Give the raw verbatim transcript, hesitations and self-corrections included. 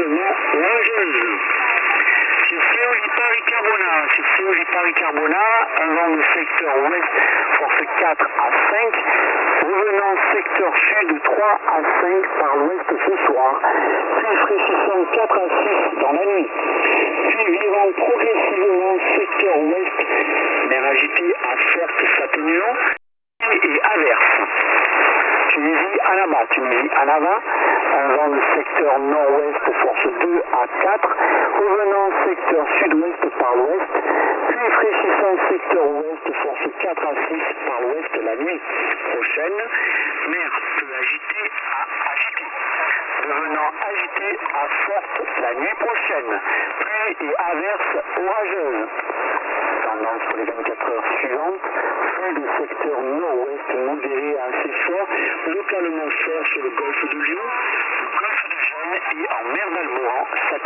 localement orageuse. Sur Fréoli-Paris-Carbonat, sur Fréoli-Paris-Carbonat, un vent de secteur ouest, force quatre à cinq, revenant secteur sud trois à cinq par l'ouest ce soir, puis fraîchissant quatre à six dans la nuit, puis virant progressivement secteur ouest, mer agitée à forte s'atténuant, et averse. Tunisie, Annaba, Tunisie, Annaba, un vent de secteur nord-ouest, force deux à quatre, revenant secteur sud-ouest par l'ouest, puis fraîchissant secteur ouest, force quatre à six par l'ouest la nuit prochaine, mer peu agitée à agitée, devenant agitée à forte la nuit prochaine, pluie et averse orageuse. Tendance pour les vingt-quatre heures suivantes, flux de secteur nord-ouest modéré à assez fort, localement fort sur le golfe de Lyon, le golfe de Gênes et en mer d'Alboran.